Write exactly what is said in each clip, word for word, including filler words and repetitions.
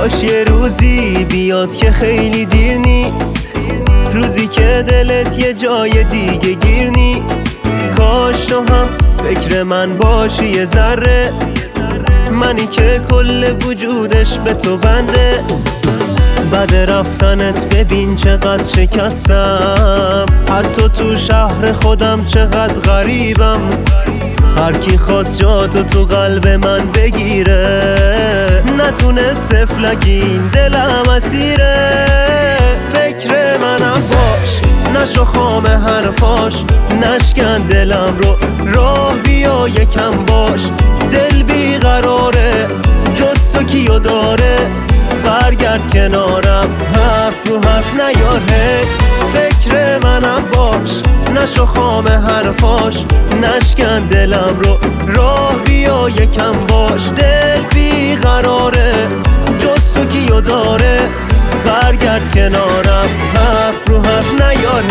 کاش یه روزی بیاد که خیلی دیر نیست، روزی که دلت یه جای دیگه گیر نیست. کاش تو هم فکر من باشی یه ذره، منی که کل وجودش به تو بنده. بعد رفتنت ببین چقدر شکستم، حتی تو شهر خودم چقدر غریبم. هر کی خواست جاتو تو قلب من بگیره، نتونه سفلگین دلم اسیره. فکر منم باش، نشو خام حرفاش، نشکن دلم رو، راه بیا یکم باش. دل بیقراره، جز تو کیو داره، برگرد کنارم، حرف رو حرف نیار. فکر منم باش، نشو خام حرفاش، نشکن دلم رو، راه بیا یکم باش. دل بیقراره، جز تو کیو داره، برگرد کنارم، حرف رو حرف نیار.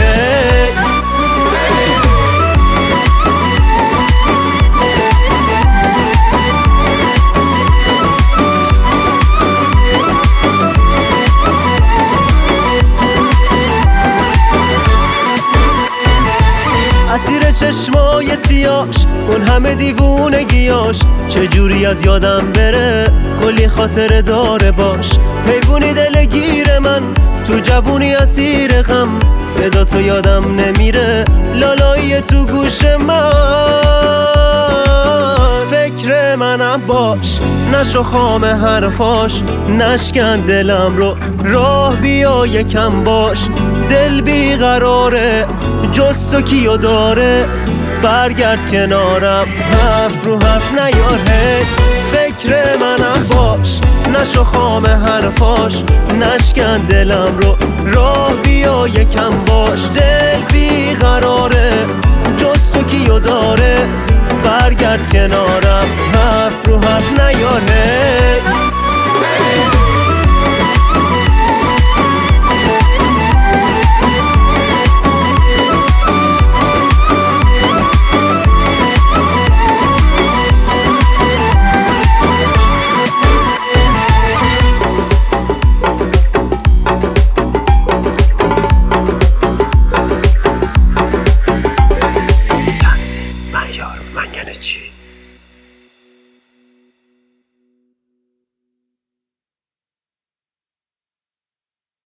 اسیر چشمای سیاش، اون همه دیوونگیاش، چجوری از یادم بره، کلی خاطره داره باش. حیوونی دلگیر من، تو جوونی اسیر غم، صدا تو یادم نمیره، لالایی تو گوش من. فکر منم باش، نشو خام حرفاش، نشکن دلم رو، راه بیا یکم باش. دل بیقراره، جز تو کیو داره، برگرد کنارم، حرف رو حرف نیار. فکر منم باش، نشو خام حرفاش، نشکن دلم رو، راه بیا یکم باش. دل بیقراره، جز تو کیو داره، برگرد کنارم، حرف رو حرف نیار.